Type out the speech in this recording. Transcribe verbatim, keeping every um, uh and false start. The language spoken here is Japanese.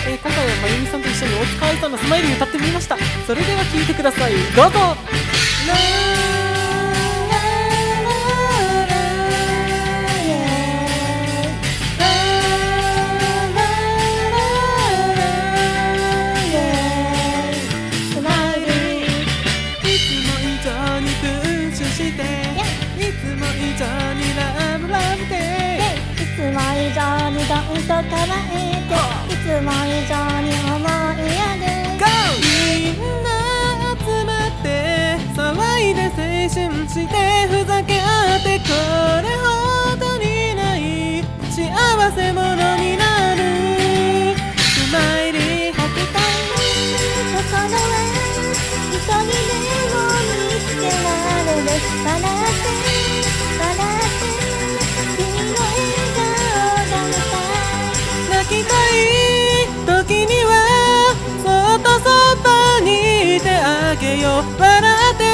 えー、今回はまゆみさんと一緒に大塚愛さんのスマイルに歌ってみました。それでは聴いてください、どうぞ。 いつも以上にどんと捉えて、いつも以上に思いやる。 みんな集まって騒いで青春してふざけ合って、これほどにない幸せ者になる。スマイリー吐きたい心は一人でも見つけられる。笑って笑って君の笑顔が見たい。 泣きたい時にはそっとそばにいてあげよう。笑って